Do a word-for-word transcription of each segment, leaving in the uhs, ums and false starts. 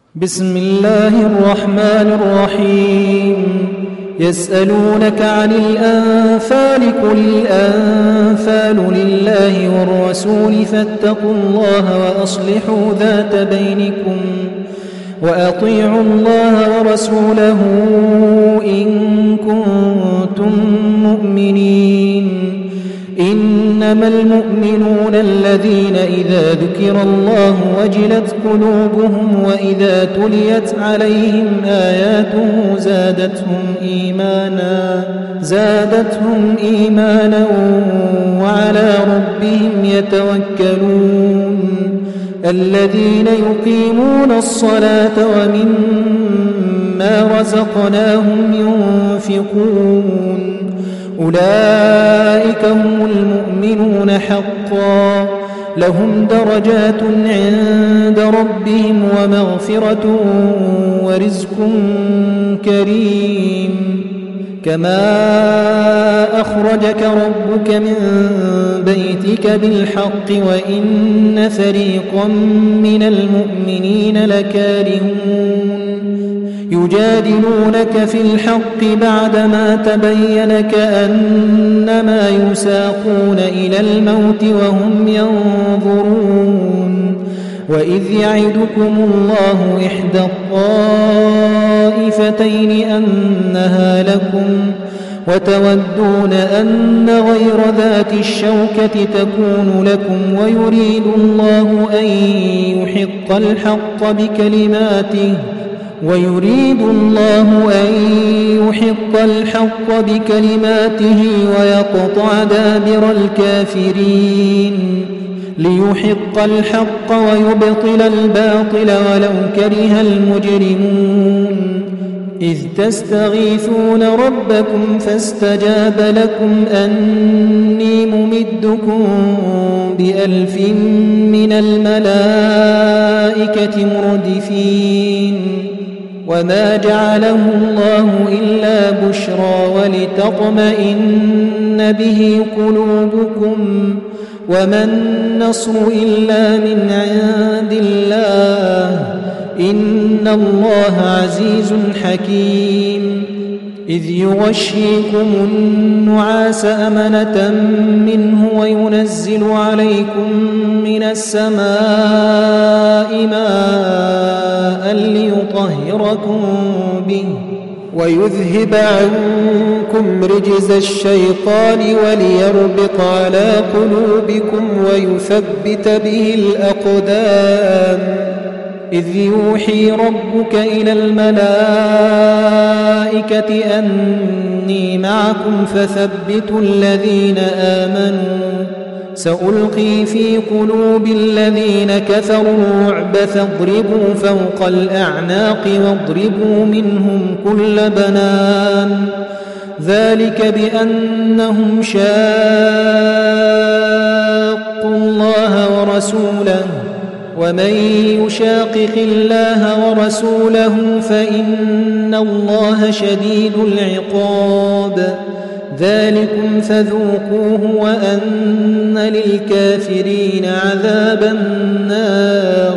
بسم الله الرحمن الرحيم. يسألونك عن الأنفال قل الأنفال لله والرسول فاتقوا الله وأصلحوا ذات بينكم وأطيعوا الله ورسوله إن كنتم مؤمنين. إنما المؤمنون الذين إذا ذكر الله وجلت قلوبهم وإذا تليت عليهم آياته زادتهم إيمانا زادتهم إيمانا وعلى ربهم يتوكلون. الذين يقيمون الصلاة ومما رزقناهم ينفقون أولئك هم المؤمنون حقا لهم درجات عند ربهم ومغفرة ورزق كريم. كما أخرجك ربك من بيتك بالحق وإن فريقا من المؤمنين لكارهون يجادلونك في الحق بعدما تبين كأنما يساقون إلى الموت وهم ينظرون. وإذ يعدكم الله إحدى الطائفتين أنها لكم وتودون أن غير ذات الشوكة تكون لكم ويريد الله أن يحق الحق بكلماته ويريد الله أن يحق الحق بكلماته ويقطع دابر الكافرين ليحق الحق ويبطل الباطل ولو كره المجرمون. إذ تستغيثون ربكم فاستجاب لكم أني ممدكم بألف من الملائكة مردفين. وما جعله الله إلا بشرى ولتطمئن به قلوبكم وما النصر إلا من عند الله إن الله عزيز حكيم. إذ يغشيكم النعاس أمنة منه وينزل عليكم من السماء ماء ليطهركم به ويذهب عنكم رجز الشيطان وليربط على قلوبكم ويثبت به الأقدام. إذ يوحي ربك إلى الملائكة أني معكم فثبتوا الذين آمنوا سألقي في قلوب الذين كفروا الرعب فاضربوا فوق الأعناق واضربوا منهم كل بنان. ذلك بأنهم شاقوا الله ورسوله ومن يشاقق الله ورسوله فإن الله شديد العقاب. ذلكم فذوقوه وأن للكافرين عذاب النار.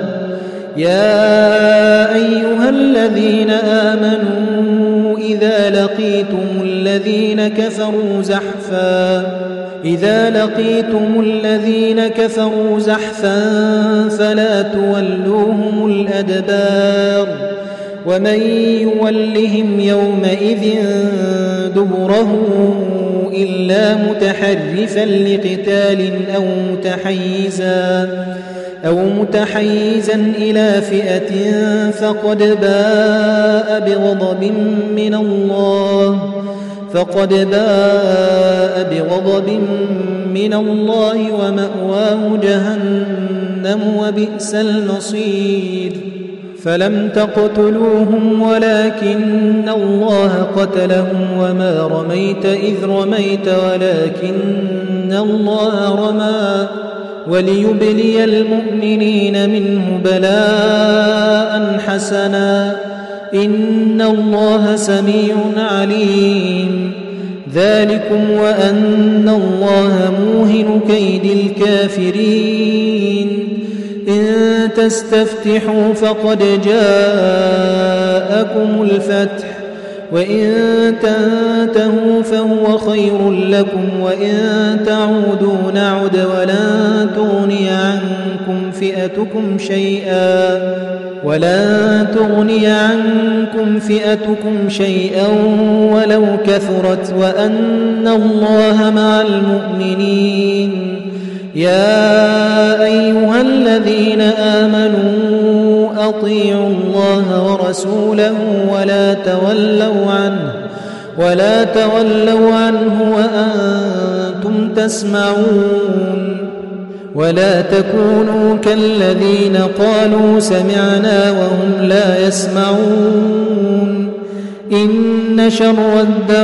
يا أيها الذين آمنوا إذا لقيتم الذين كفروا زحفا إذا لقيتم الذين كفروا زحفا فلا تولوهم الأدبار. ومن يولهم يومئذ دبره إلا متحرفا لقتال أو متحيزا أو متحيزا إلى فئة فقد باء بغضب من الله فقد باء بغضب من الله ومأواه جهنم وبئس المصير. فلم تقتلوهم ولكن الله قتلهم وما رميت إذ رميت ولكن الله رمى وليبلي المؤمنين منه بلاء حسنا إن الله سميع عليم. ذلكم وأن الله موهن كيد الكافرين. إن تستفتحوا فقد جاءكم الفتح وإن تنتهوا فهو خير لكم وإن تعودوا نعد ولن تغني عنكم فئتكم شيئا ولن تغني عنكم فئتكم شيئا ولو كثرت وأن الله مع المؤمنين. يا أيها الذين آمنوا أطيعوا الله ورسوله ولا تولوا عنه ولا تولوا عنه وأنتم تسمعون ولا تكونوا كالذين قالوا سمعنا وهم لا يسمعون. إن شر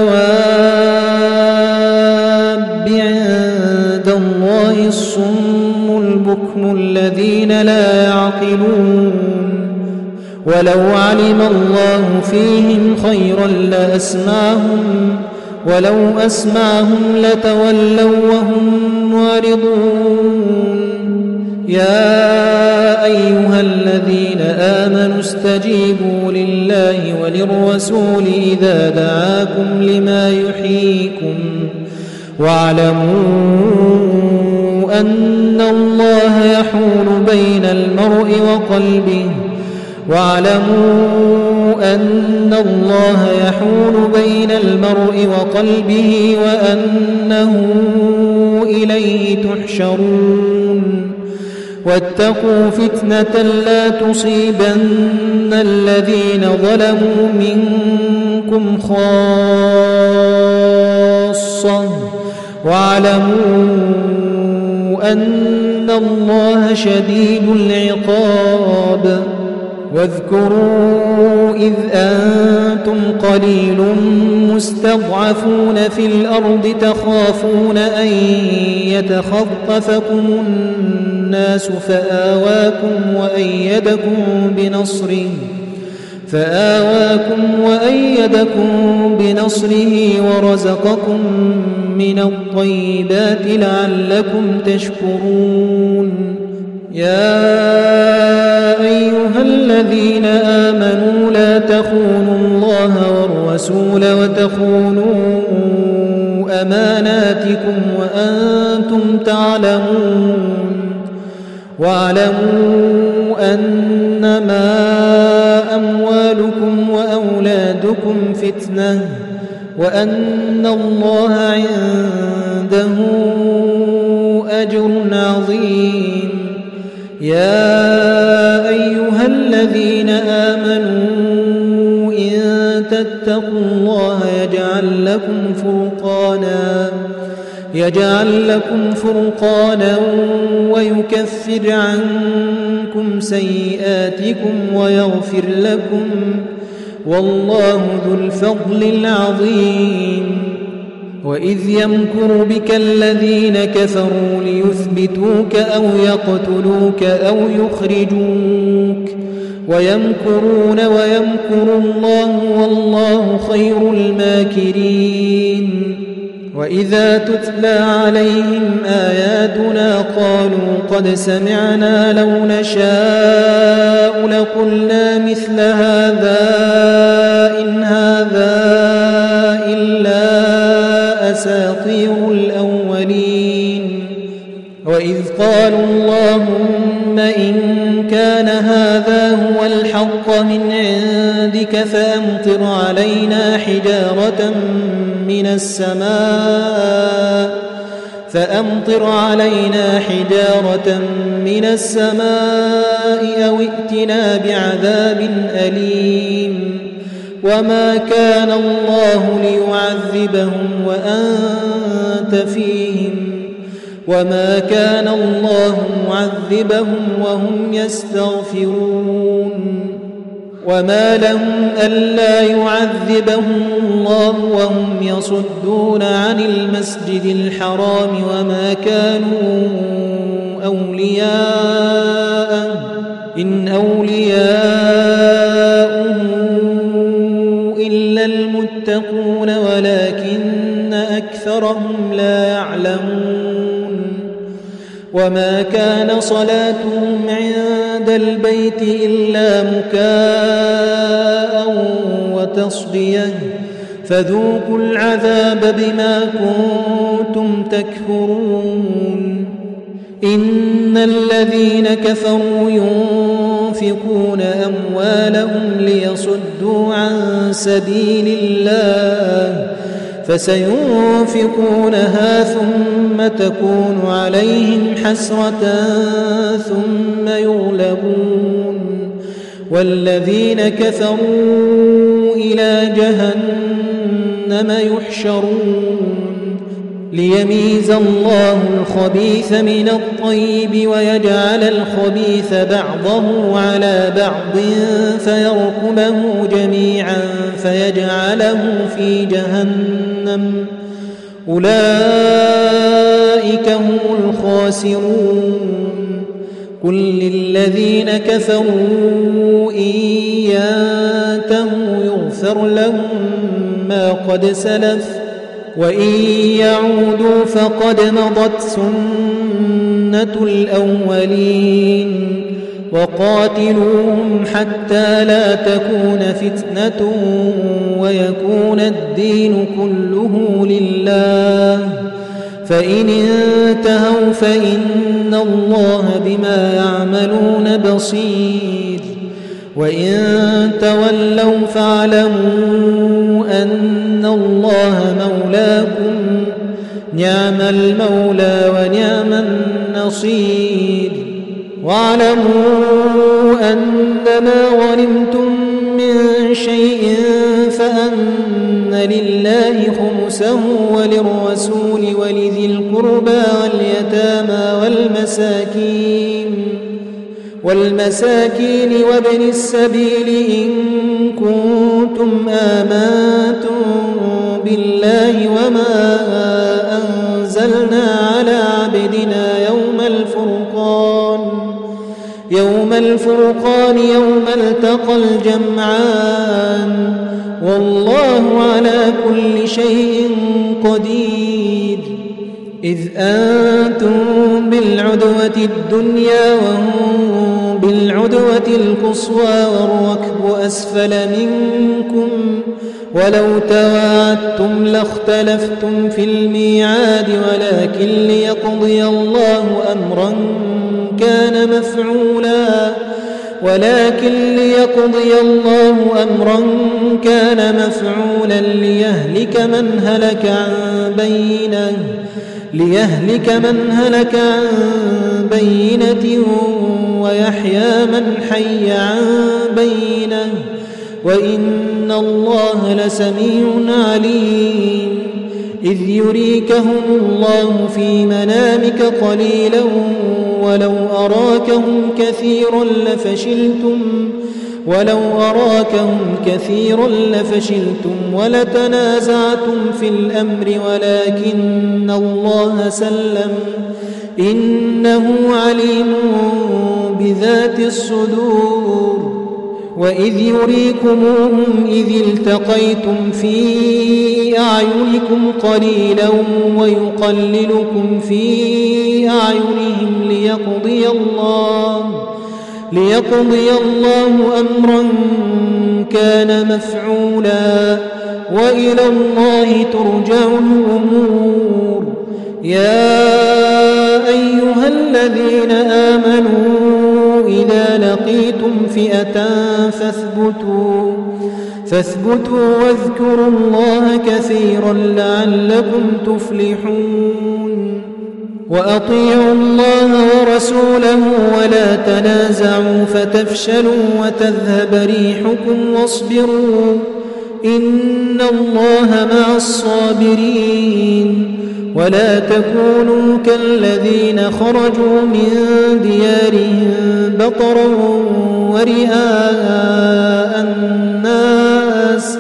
الدواب عند الله الصم البكم الذين لا يعقلون. ولو علم الله فيهم خيرا لأسمعهم ولو أسمعهم لتولوا وهم معرضون. يا أيها الذين آمنوا استجيبوا لله وللرسول إذا دعاكم لما يحييكم واعلموا أن الله يحول بين المرء وقلبه واعلموا أن الله يحول بين المرء وقلبه وأنه إليه تحشرون. واتقوا فتنة لا تصيبن الذين ظلموا منكم خاصة واعلموا أن الله شديد العقاب. واذكروا إذ أنتم قليل مستضعفون في الأرض تخافون أن يتخطفكم الناس فآواكم وأيدكم بنصره فآواكم وأيدكم بنصره ورزقكم من الطيبات لعلكم تشكرون. يا أيها الذين آمنوا لا تخونوا الله والرسول وتخونوا أماناتكم وأنتم تعلمون. واعلموا أنما أموالكم وأولادكم فتنة وأن الله عنده أجر عظيم. يا أيها الذين آمنوا إن تتقوا الله يجعل لكم فرقانا يجعل لكم فرقانا ويكفر عنكم سيئاتكم ويغفر لكم والله ذو الفضل العظيم. وإذ يمكر بك الذين كفروا ليثبتوك أو يقتلوك أو يخرجوك ويمكرون ويمكر الله والله خير الماكرين. وإذا تتلى عليهم آياتنا قالوا قد سمعنا لو نشاء لقلنا مثل هذا إن هذا إلا أساطير الأولين. وإذ قالوا اللهم إن كان هذا هو الحق من عندك فأمطر علينا حجارة من السماء فأمطر علينا حجارة من السماء أو ائتنا بعذاب أليم. وما كان الله ليعذبهم وأنت فيهم وما كان الله معذبهم وهم يستغفرون. وما لهم ألا يعذبهم الله وهم يصدون عن المسجد الحرام وما كانوا أولياءه إن أولياؤه إلا المتقون ولكن أكثرهم لا يعلمون. وما كان صلاتهم عند عند البيت إلا مكاء وتصديه فذوقوا العذاب بما كنتم تكفرون. إن الذين كفروا ينفقون أموالهم ليصدوا عن سبيل الله فسينفقونها ثم تكون عليهم حسرة ثم يغلبون والذين كفروا إلى جهنم يحشرون ليميز الله الخبيث من الطيب ويجعل الخبيث بعضه على بعض فيركمه جميعا فيجعله في جهنم أولئك هم الخاسرون. قل للذين كفروا إن ينتهوا يغفر لهم ما قد سلف وإن يعودوا فقد مضت سنة الأولين وقاتلوهم حتى لا تكون فتنة ويكون الدين كله لله فإن انتهوا فإن الله بما يعملون بصير وإن تولوا فاعلموا أن الله مولاكم نعم المولى ونعم النصير. واعلموا أنما غنمتم من شيء فأن لله خمسه وللرسول ولذي القربى واليتامى والمساكين والمساكين وابن السبيل إن كنتم آمنتم بالله وما أنزلنا على عبدنا يوم الفرقان يوم الفرقان يوم التقى الجمعان والله على كل شيء قدير. إذ أنتم بالعدوة الدنيا وهم بالعدوة القصوى والركب أسفل منكم ولو تواعدتم لاختلفتم في الميعاد ولكن ليقضي الله أمرا كان مفعولا ولكن ليقضي الله أمرا كان مفعولا ليهلك من هلك عن بينه ليهلك من هلك عن بينة ويحيى من حي عن بينة وإن الله لسميع عليم. إذ يريكهم الله في منامك قليلا ولو أراكهم كثيرا لفشلتم ولو أراكهم كثيرا لفشلتم ولتنازعتم في الأمر ولكن الله سلم إنه عليم بذات الصدور. وإذ يريكموهم إذ التقيتم في أعينكم قليلا ويقللكم في أعينهم ليقضي الله ليقضي الله أمرا كان مفعولا وإلى الله ترجع الأمور. يا أيها الذين آمنوا إذا لقيتم فئة فاثبتوا فاثبتوا واذكروا الله كثيرا لعلكم تفلحون. وأطيعوا الله ورسوله ولا تنازعوا فتفشلوا وتذهب ريحكم واصبروا إن الله مع الصابرين. ولا تكونوا كالذين خرجوا من ديارهم بطرا ورئاء الناس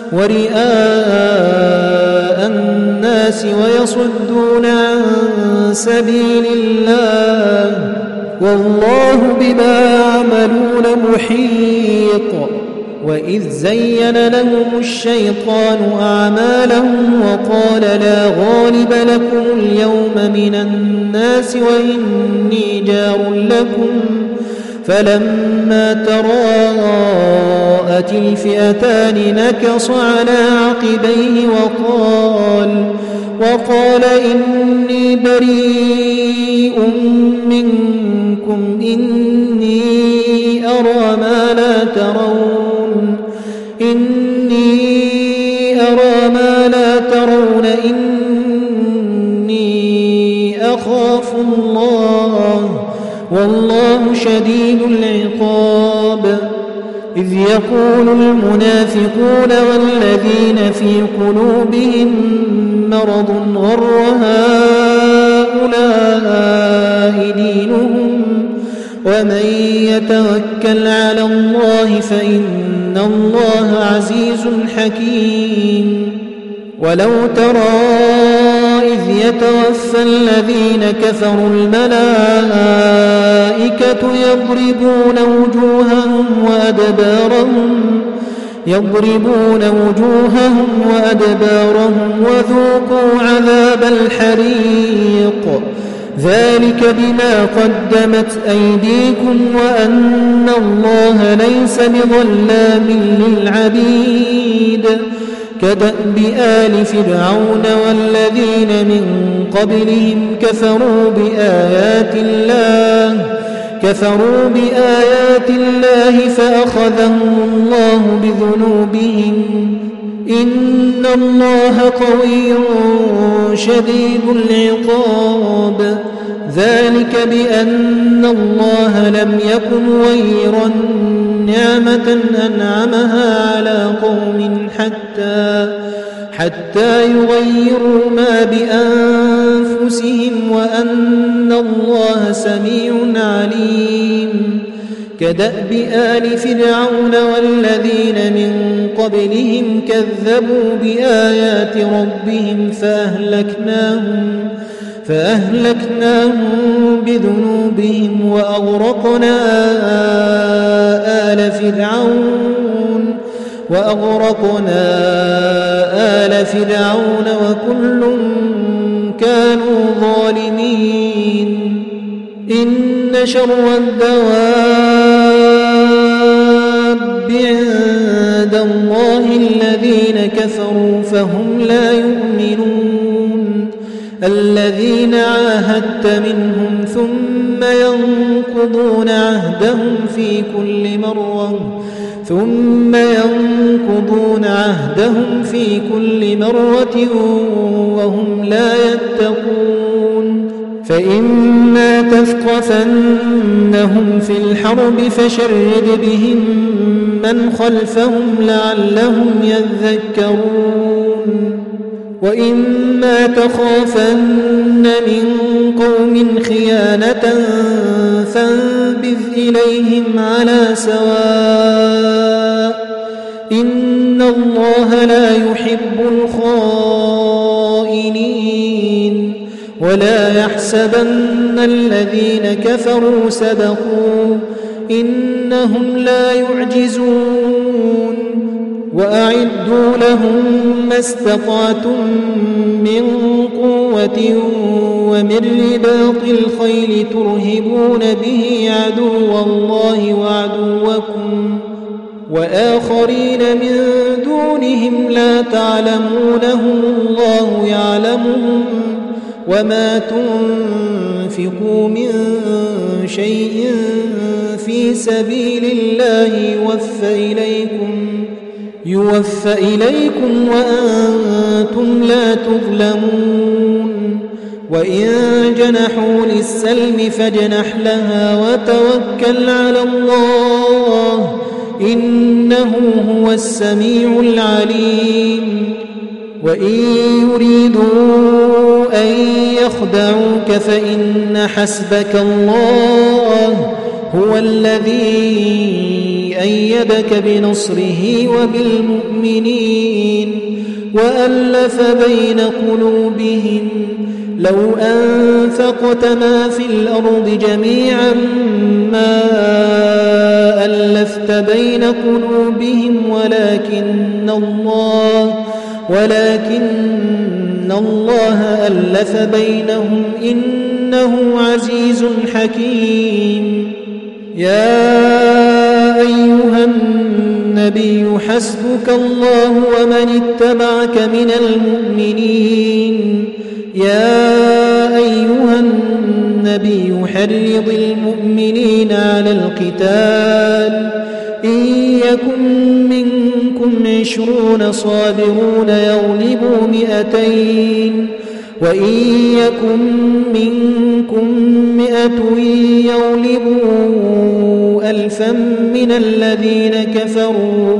ورئاء الناس ويصدون عن سبيل الله والله بما يعملون محيط. وإذ زين لهم الشيطان أعمالهم وقال لا غالب لكم اليوم من الناس وإني جار لكم فلما تراءت الفئتان نكص على عقبيه وقال وقال إني بريء منكم إني أرى ما لا ترون إني أرى ما لا ترون إني أخاف الله والله شديد العقاب. إذ يقول المنافقون والذين في قلوبهم مرض غر هؤلاء دينهم ومن يتوكل على الله فإن الله عزيز حكيم. ولو ترى إذ يتوفى الذين كفروا الملائكة يضربون وجوههم وأدبارهم يضربون وجوههم وأدبارهم وذوقوا عذاب الحريق ذلك بما قدمت أيديكم وأن الله ليس بظلام للعبيد. كدأب آل فرعون والذين من قبلهم كفروا بآيات الله كفروا بآيات الله فأخذهم الله بذنوبهم إن الله قوي شديد العقاب. ذلك بأن الله لم يكن غيرا نعمة أنعمها على قوم حتى حتى يغيروا ما بأنفسهم وأن الله سميع عليم. كدأب آل فرعون والذين من قبلهم كذبوا بآيات ربهم فأهلكناهم فأهلكناهم بذنوبهم وأغرقنا آل فرعون وأغرقنا آل فرعون وكل كانوا ظالمين. إن شر الدواب عند الله الذين كفروا فهم لا يؤمنون الذين عاهدت منهم ثم ينقضون عهدهم في كل مرة ثم ينقضون عهدهم في كل مرة وهم لا يتقون. فإما تثقفنهم في الحرب فشرد بهم من خلفهم لعلهم يذكرون. وإما تخافن من قوم خيانة فانبذ إليهم على سواء إن الله لا يحب الخائنين. ولا يحسبن الذين كفروا سبقوا إنهم لا يعجزون. وأعدوا لهم ما استطعتم من قوة ومن رباط الخيل ترهبون به عدو الله وعدوكم وآخرين من دونهم لا تعلمونهم الله يعلمهم وما تنفقوا من شيء في سبيل الله يوفى إليكم يوفى إليكم وأنتم لا تظلمون. وإن جنحوا للسلم فاجنح لها وتوكل على الله إنه هو السميع العليم. وإن يريدوا أن يخدعوك فإن حسبك الله هو الذي أيدك بنصره وبالمؤمنين وألف بين قلوبهم لو أنفقت ما في الأرض جميعا ما ألفت بين قلوبهم ولكن الله ولكن الله ألف بينهم إنه عزيز حكيم. يا أيها النبي حسبك الله ومن اتبعك من المؤمنين يا أيها النبي حرض المؤمنين على القتال إن يكن منكم عشرون صابرون يغلبوا مئتين وإن يكن منكم مئة يغلبوا ألفا من الذين كفروا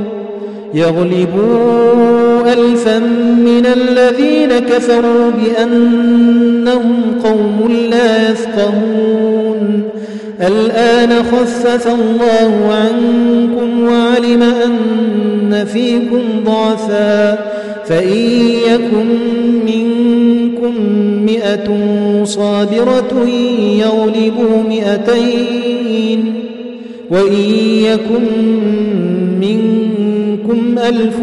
يغلبوا ألفا من الذين كفروا بأنهم قوم لا يفقهون الآن خفف الله عنكم وعلم أن فيكم ضعفا فإن يكن منكم مئة صابرة يغلبوا مئتين وإن يكن منكم ألف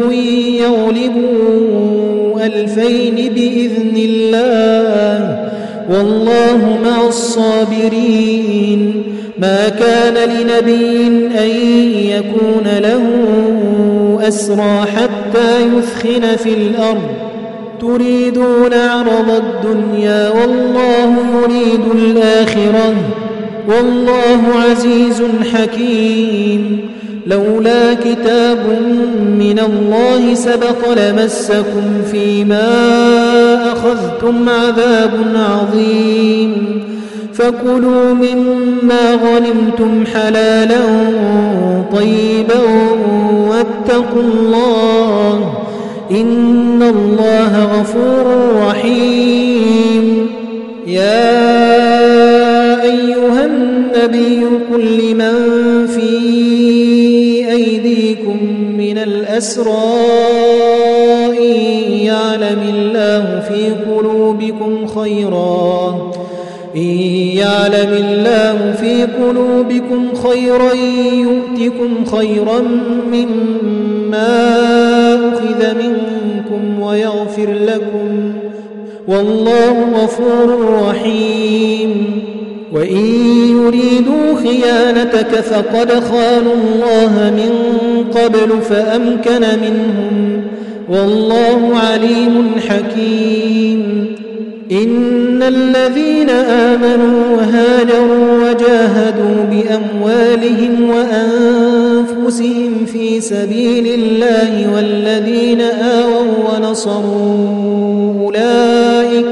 يغلبوا ألفين بإذن الله والله مع الصابرين ما كان لنبي أن يكون له أسرى حتى يثخن في الأرض تريدون عرض الدنيا والله يريد الآخرة والله عزيز حكيم لولا كتاب من الله سبق لمسكم فيما أخذتم عذاب عظيم فكلوا مما غنمتم حلالا طيبا واتقوا الله إن الله غفور رحيم يا أيها النبي قل لمن في أيديكم من الأسرى إن يعلم الله في قلوبكم خيرا إن يعلم الله في قلوبكم خيرا يؤتكم خيرا مما أخذ منكم ويغفر لكم والله غفور رحيم وإن يريدوا خيانتك فقد خانوا الله من قبل فأمكن منهم والله عليم حكيم إن الذين آمنوا وهاجروا وجاهدوا بأموالهم وأنفسهم في سبيل الله والذين آووا ونصروا أولئك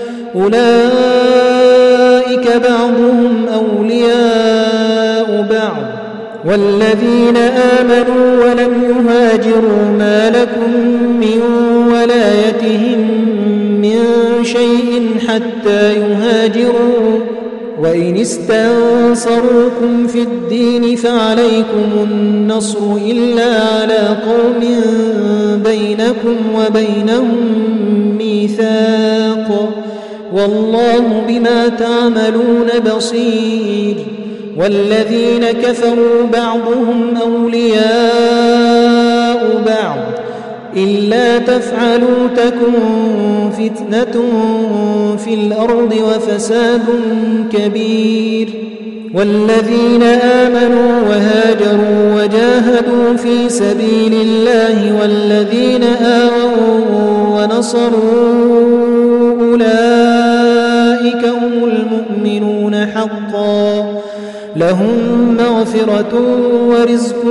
أولئك بعضهم أولياء بعض والذين آمنوا ولم يهاجروا ما لكم من ولايتهم من شيء حتى يهاجروا وإن استنصروكم في الدين فعليكم النصر إلا على قوم بينكم وبينهم ميثاق والله بما تعملون بصير والذين كفروا بعضهم أولياء بعض إلا تفعلوا تكن فتنة في الأرض وفساد كبير والذين آمنوا وهاجروا وجاهدوا في سبيل الله والذين آووا ونصروا أولئك هم المؤمنون حقا لهم مغفرة ورزق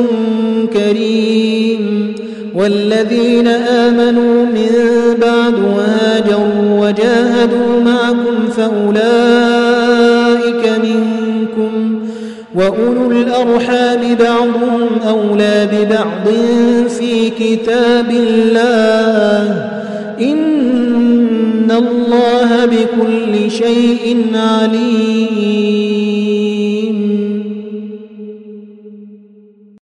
كريم والذين آمنوا من بعد وهاجروا وجاهدوا معكم فأولئك منكم وأولو الأرحام بعضهم أولى ببعض في كتاب الله إن الله بكل شيء عليم